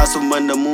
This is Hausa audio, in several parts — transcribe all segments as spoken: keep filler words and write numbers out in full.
Casun ban da mu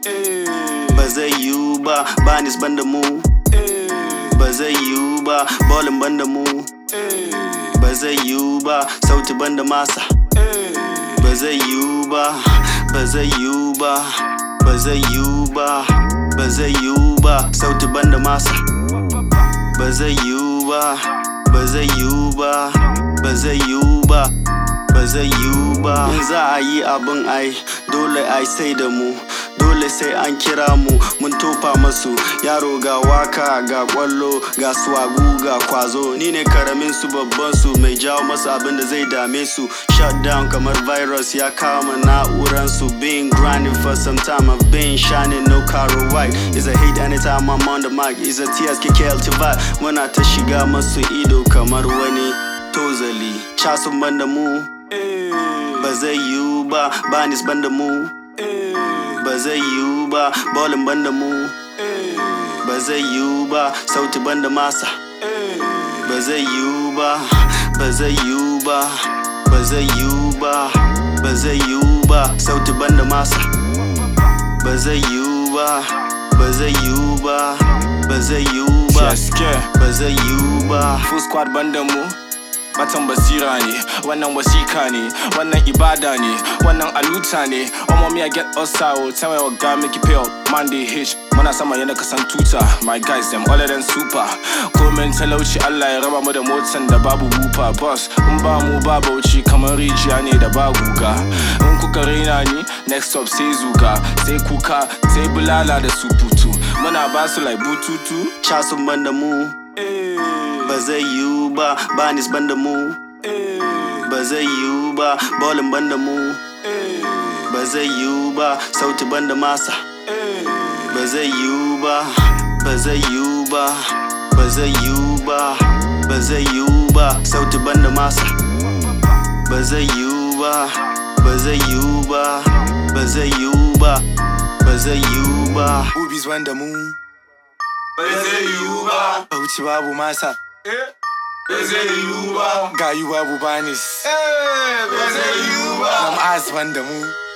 ba zai yiwu ba, Banis ban da mu ba zai yiwu ba, Ballin ban da mu ba zai yiwu ba, Sauti ban da masa ba zai yiwu ba, ba zai yiwu ba, ba zai yiwu ba, ba zai yiwu ba, Sauti ban da masa ba zai yiwu ba, ba zai yiwu ba, ba zai yiwu ba, ba zai yiwu ba. In za a yi abin ai dole ai sai da mu, dole sai an kira mu mun tofa masu. Yaro ga waka ga kwallo ga swagu ga kwazo, ni ne karamin su babban su mai jawo masu abin da zai dame su. Shut down kamar virus ya kama na'uran su. Been grinding for some time, I've been shining no caro white. Is a hate anytime I'm on the mic, is a T S K K L T vibe. Muna ta shiga masu ido kamar wani tozali. Casun ban da mu ba zai yiwu ba, Banis ban da mu ba zai yiwu ba, Ballin ban da mu ba zai yiwu ba, Sauti ban da masa ba zai yiwu ba, ba zai yiwu ba, ba zai yiwu ba, ba zai yiwu ba, Sauti ban da masa ba zai yiwu ba, ba zai yiwu ba, ba zai yiwu ba, ba zai yiwu ba. Full squad ban da mu Batan basira ne, wannan wasika ne, wannan ibada ne, wannan aluta ne. Omo me I get us out, tell me what guy make you pay up. Man they hitch, muna sama yana kasan tuta. My guys them all of them super. Komen talauci Allah ya raba mu da motan da babu wufa. Boss, in ba mu ba bauchi kamar rijiya ne da ba guga. In kuka raina ni, next stop sai zuga, sai kuka, sai bulala da suputu. Muna basu like bututu. Casun ban da mu ba zai yiwu ba, Banis ban da mu ba zai yiwu ba, Ballin ban da mu ba zai yiwu ba, Sauti ban da masa ba zai yiwu ba, ba zai yiwu ba, ba zai yiwu ba, ba zai yiwu ba, Sauti ban da masa ba zai yiwu ba, ba zai yiwu ba, ba zai yiwu ba, ba zai yiwu ba. Ubis ban da mu ba zai yiwu ba, Bauchi babu masa ba zai yiwu ba, gayu babu Banis ba zai yiwu ba, Nam'as ban da mu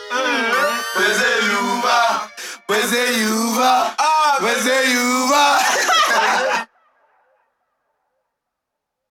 ba zai yiwu ba, ba zai yiwu ba, ba zai yiwu ba.